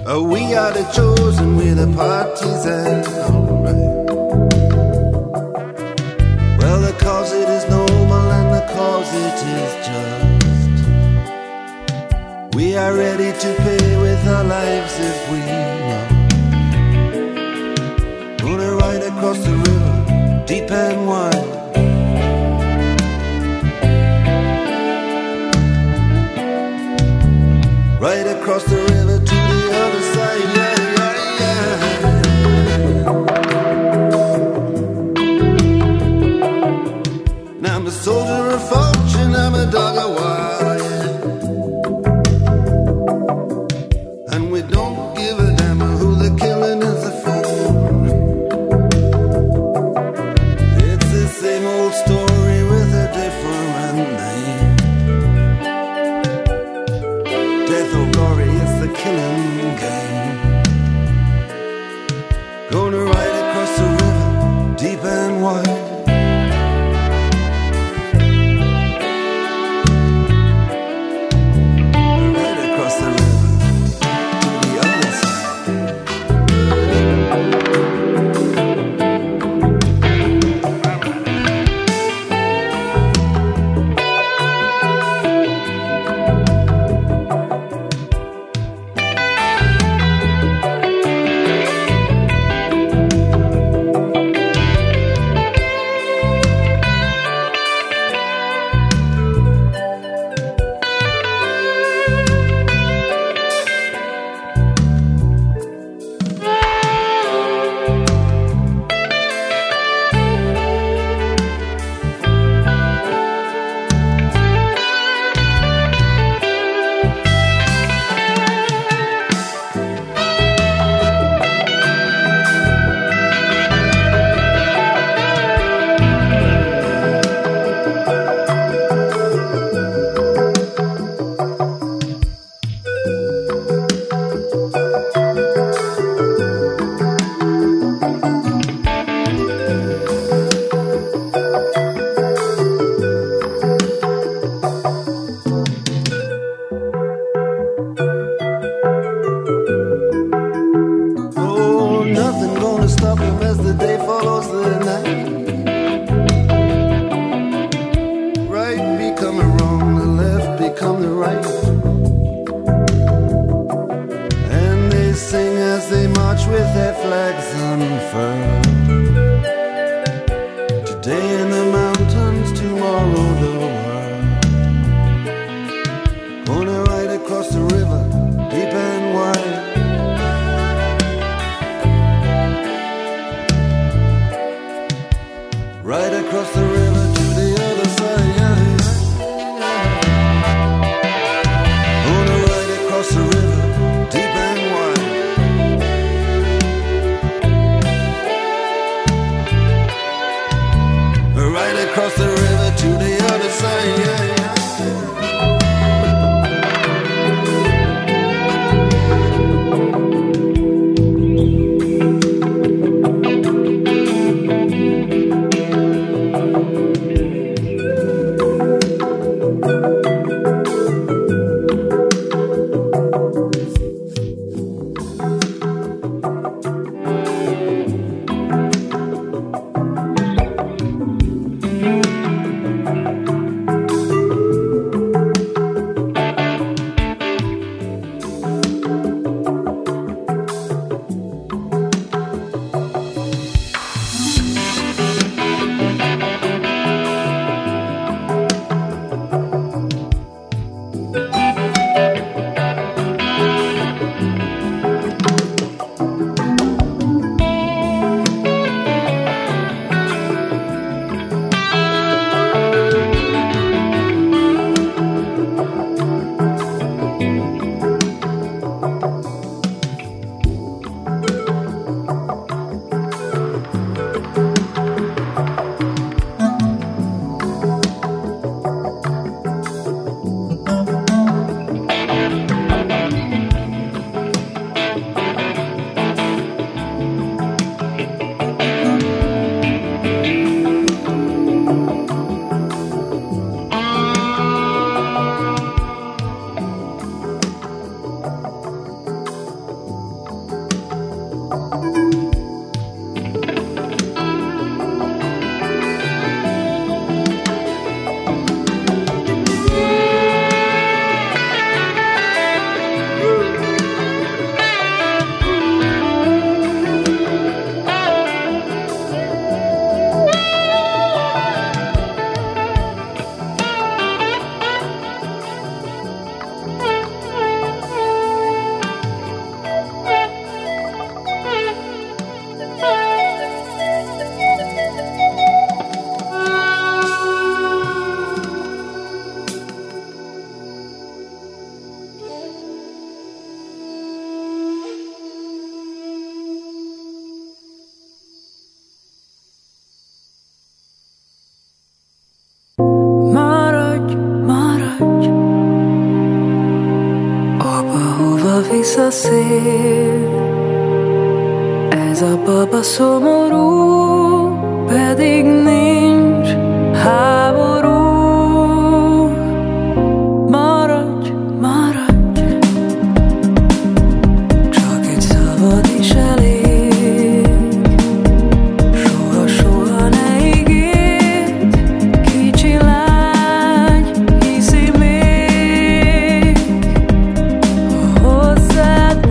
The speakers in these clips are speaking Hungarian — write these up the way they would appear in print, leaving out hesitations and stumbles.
We are the chosen, we're the partisans. Alright. Well, the cause it is noble and the cause it is just. We are ready to pay with our lives if we know. Gonna ride across the river, deep and wide. Right across the river to the other side, yeah, yeah, yeah. Now I'm a soldier of fortune, I'm a dog of war, yeah. And we don't give a damn who the killing is for. It's the same old story with a different name. Death or glory, it's the killing game. Gonna ride across the river, deep and wide. Right across the river, to the other side. Right across the river to the other side, yeah, yeah. Gonna ride across the river, deep and wide. Right across the river to the other side. a szél. Ez a papa szomorú, pedig nincs háború. Maradj, maradj, csak egy szavad is elég. Soha, soha ne ígérd, kicsi lány, hiszi még. Hozzád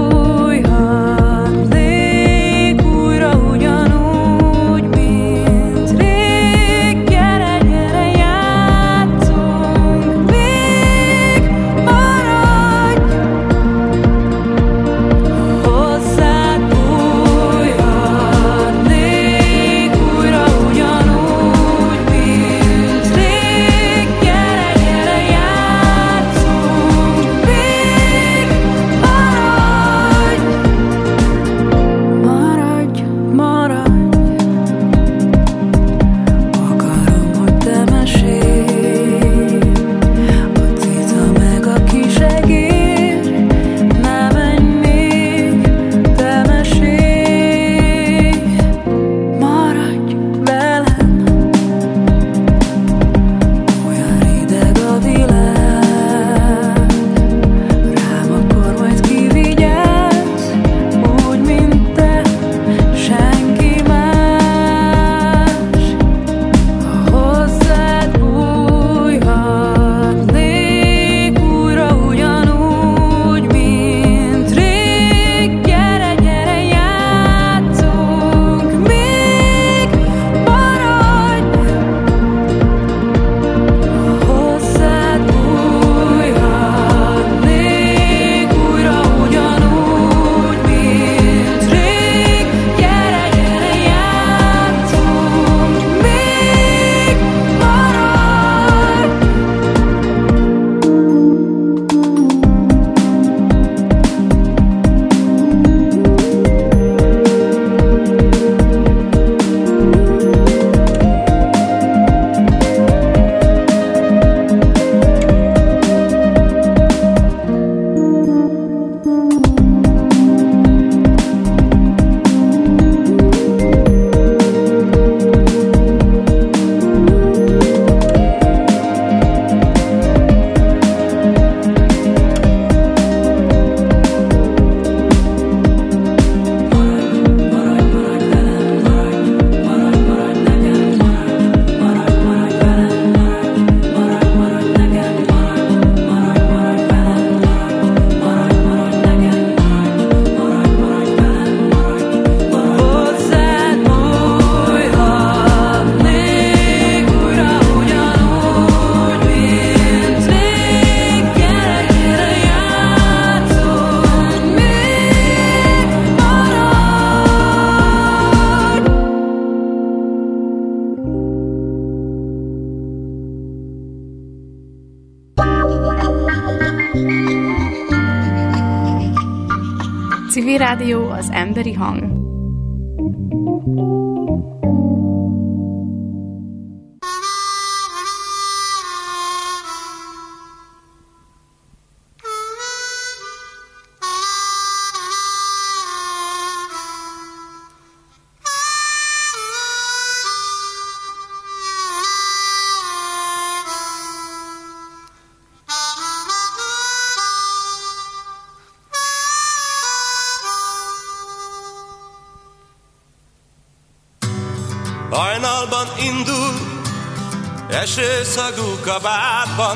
bújhatnék újra ugyanúgy, mint rég. Gyere, gyere, játszunk még. Maradj, hozzád bújhatnék újra ugyanúgy, mint rég. Gyere, gyere, játszunk még. Maradj, maradj, akarom, hogy te mesélj. A cica meg a kisegér, ne menj még, te mesélj. Maradj velem, olyan rideg a világ, rám akkor majd kivigyázz, úgy, mint te, senki más. Ha hozzád bújhatnék újra ugyanúgy, mint rég. Gyere, gyere, játszunk még. Maradj, ha hozzád bújhatnék újra ugyanúgy, mint rég. Gyere, gyere, játszunk még. Maradj. Hozzád bújhatnék újra ugyanúgy, mint rég. Gyere, gyere, játszunk még. Maradj. Civil Rádió, az emberi hang. Hajnalban indul, esőszagú kabátban,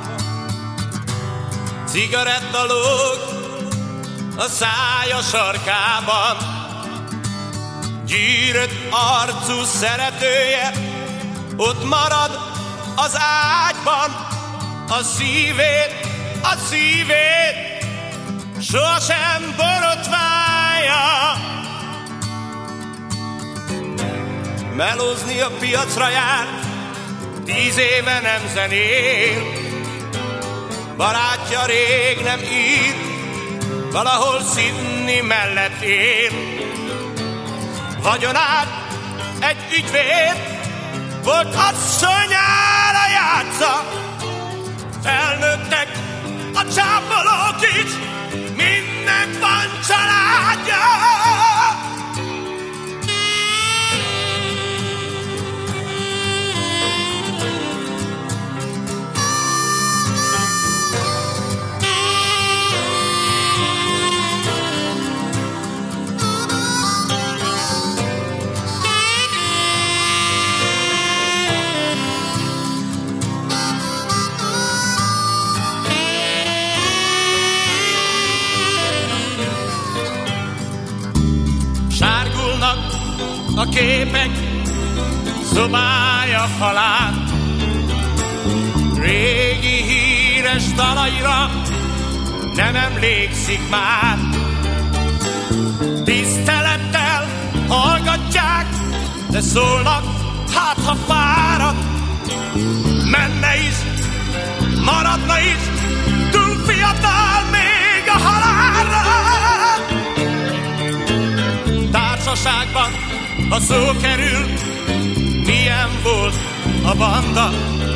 cigaretta lóg a szája sarkában. Gyűrött arcú szeretője ott marad az ágyban. A szívét sosem borotválja. Melózni a piacra járt, 10 éve nem zenél. Barátja rég nem ír, valahol Sydney mellett él. Vagyonát egy ügyvéd, volt asszonyára játsza. Felnőttek a csápolók is, minden a képek szobája falán. Régi híres dalaira nem emlékszik már. Tisztelettel hallgatják, de szólnak, hát ha fáradt. Menne is, maradna is, túl fiatal még a halálra. Társaságban, ha szó kerül, milyen volt a banda.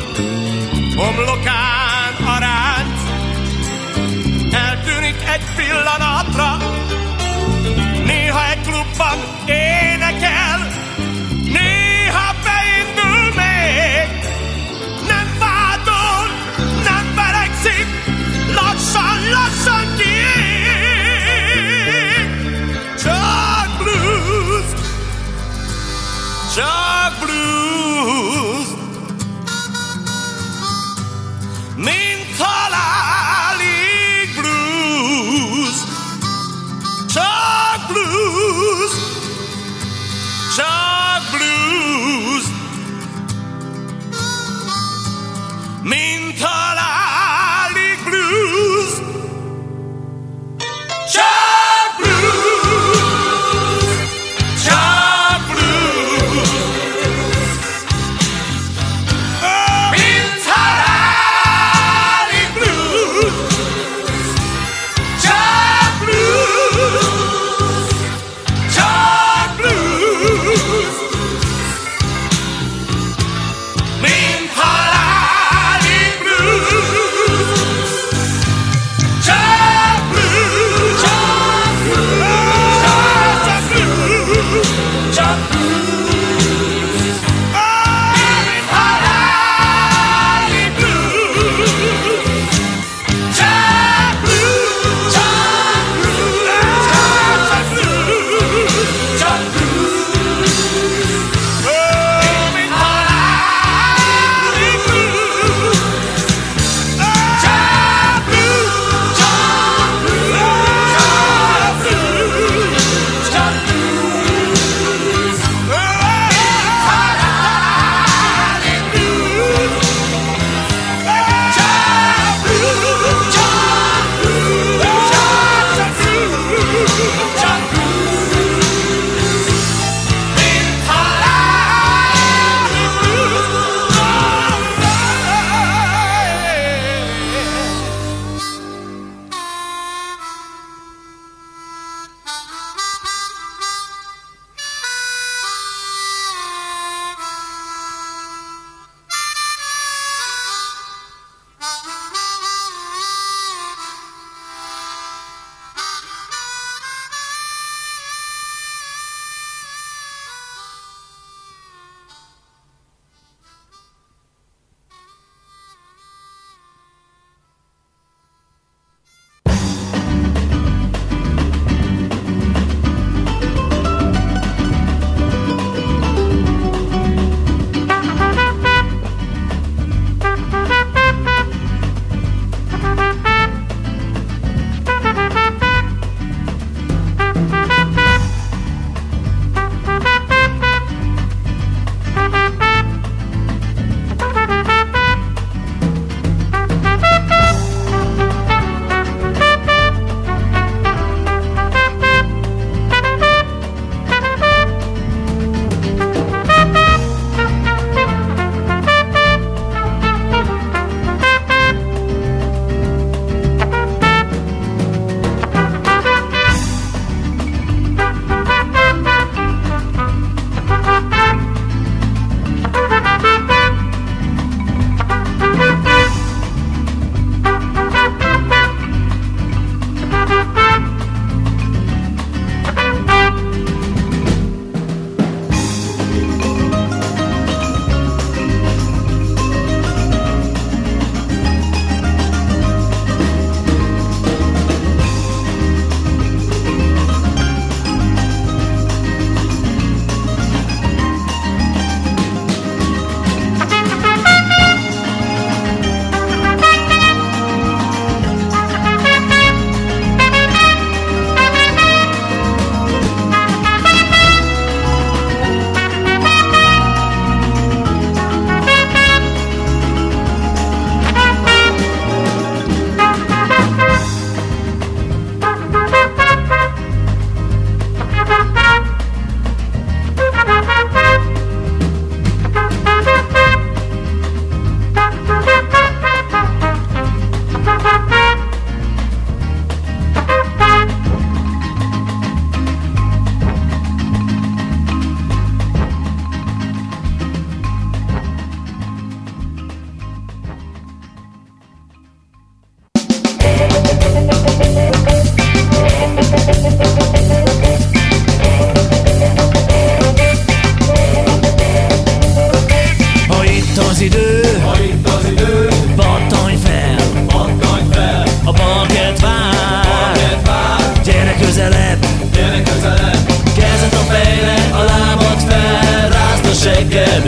Homlokán a ránc eltűnik egy pillanatra. Néha egy klubban énekel, néha beindul még. Nem vádol, nem verekszik, lassan kiég. Csak blues, csak blues, mint halálig blues. Csak blues, csak blues, mint halálig blues. Csak blues, csak blues, mint halálig blues. Csak blues, csak blues.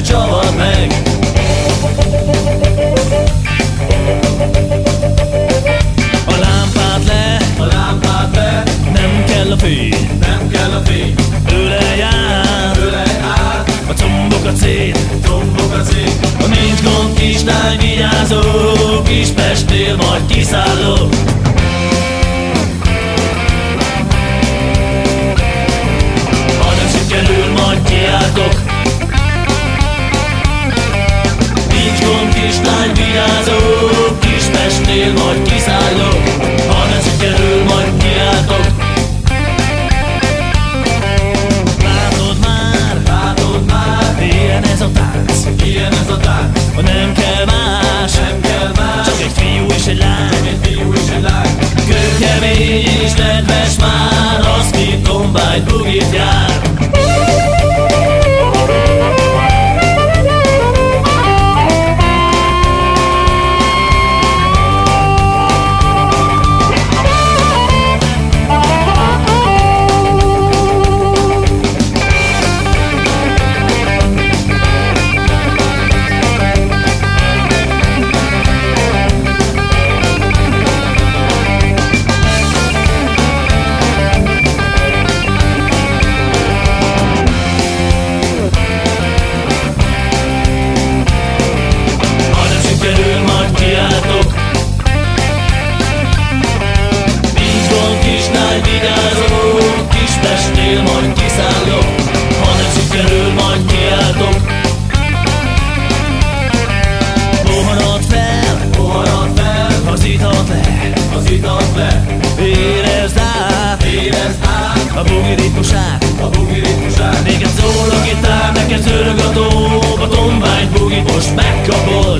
csavard meg. A lámpát le, nem kell a fény, tőle jár, a combok a cég, ha nincs gond, kislány, vigyázó, Kispestnél majd kiszállok. Ha nem sikerül, majd kiáltok. Nincs gond, kislány, vigyázó, Kispestnél majd kiszállok. Ha nem sikerül, majd kiáltok. Látod már, ilyen ez a tánc, ha nem kell más, csak egy fiú és egy lány, kőkemény és nedves már, az ki Combine Boogie-t jár. Kispestnél majd kiszállok, ha nem sikerül, majd kiáltok. Poharat fel, hazítat le, érezd át a boogie ritmusát. Néked szól a gitár, neked zörög a dob, a Combine Boogie-t most megkapod.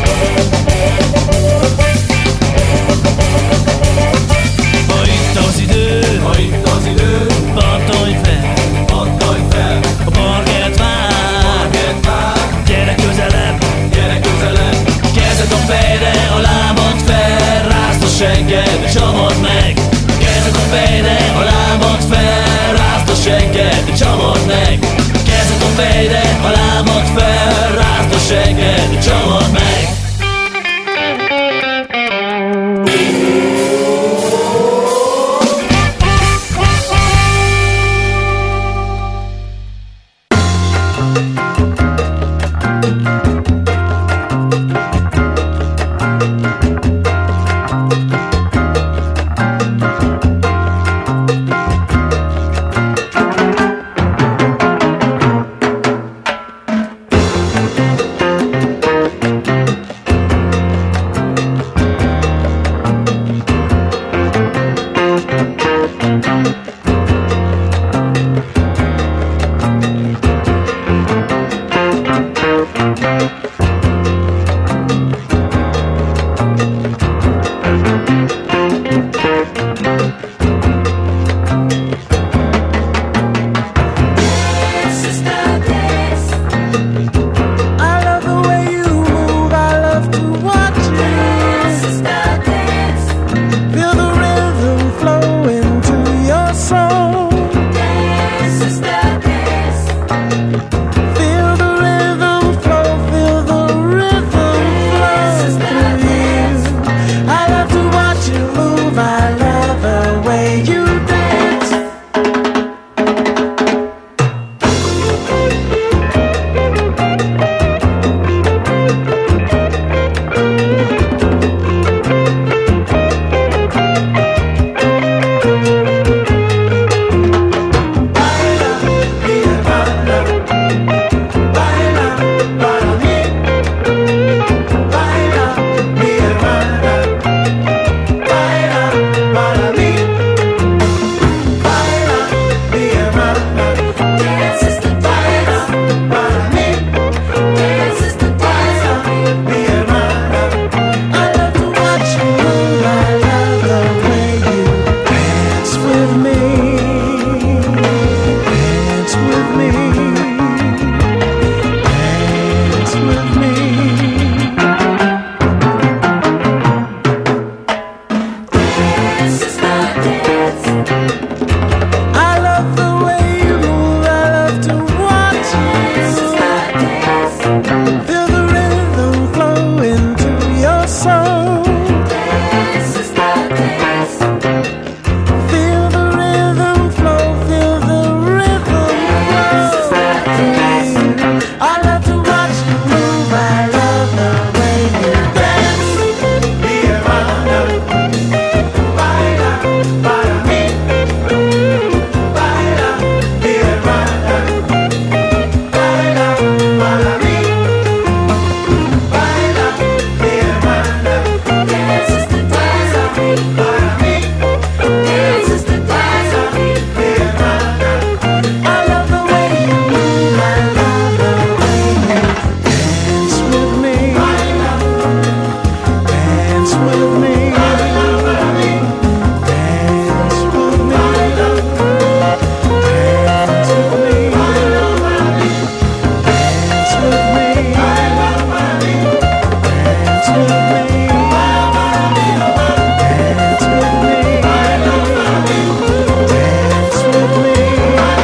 Ha itt az idő, pattanj fel, a parkett vár, gyere közelebb, kezed a fejre, a lábad fel, rázd a segged, csavard meg. Kezed a fejre, a lábad fel, rázd a segged, csavard meg. Kezed a fejre, a lábad fel, rázd a segged, csavard meg.